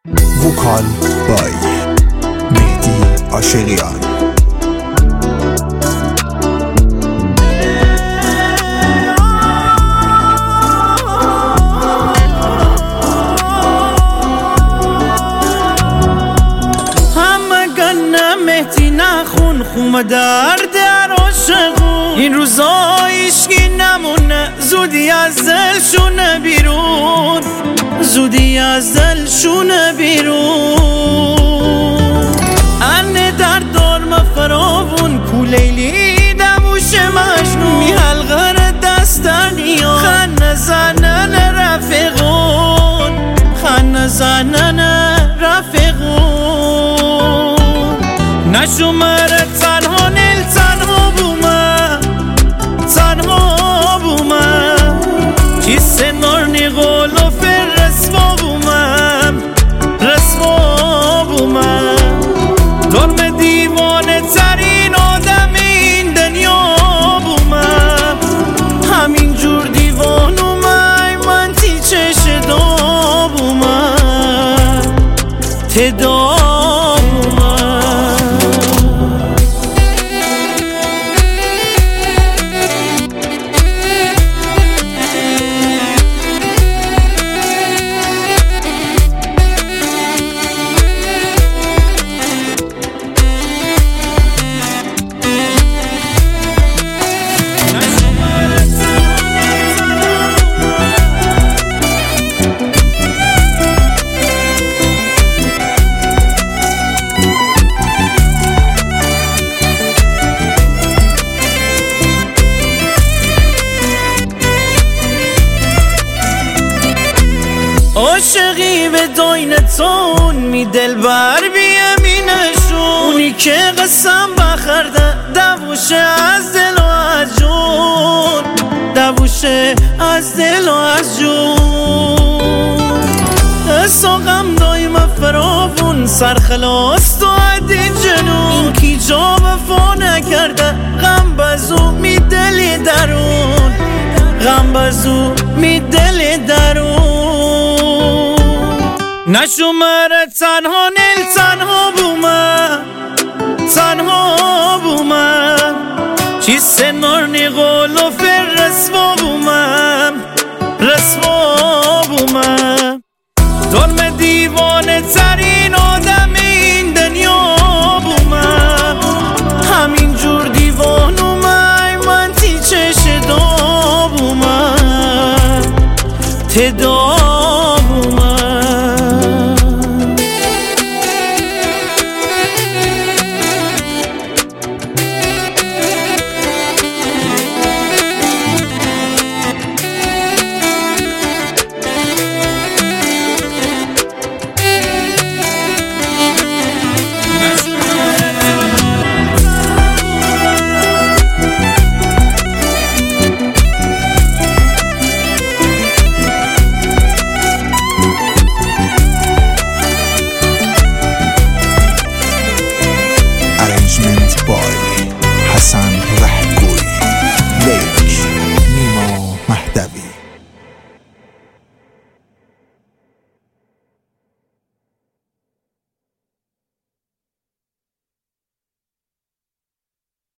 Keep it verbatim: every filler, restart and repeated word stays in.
وکال بای مهدی عاشقیان. مهدی نخون خوم درد عاشقون، این روزا ایشکی نمونه، زودی از دلشونه بیرون، زودی از دلشونه بیرون. انه در دارم فراون کو لیلی دموش مجنون، می حلقه دست در نیا خن زنن رفقون، خن زنن رفقون. نشمره تنها نیل تنها بومم، تنها بومم کی سنارنی قولو فر رسوا بومم، رسوا بومم. دارم دیوانه ترین آدم این دنیا بومم، همین جور دیوانومم من تی چش دا بومم، تدا عاشقی به داینتون می دل بر بیمینشون، اونی که قسم بخرده دووشه از دل و از جون، دووشه از دل و از جون. ساقم دایم فراون سرخلاست و عدین جنون، این کی جا وفا نکرده غم بزو می دل درون، غم بزو می دل درون. نشمره تنها نیل تنها بومم، تنها بومم چی سنارنی قولو فر رسوا بومم، رسوا بومم. دارم دیوانه ترین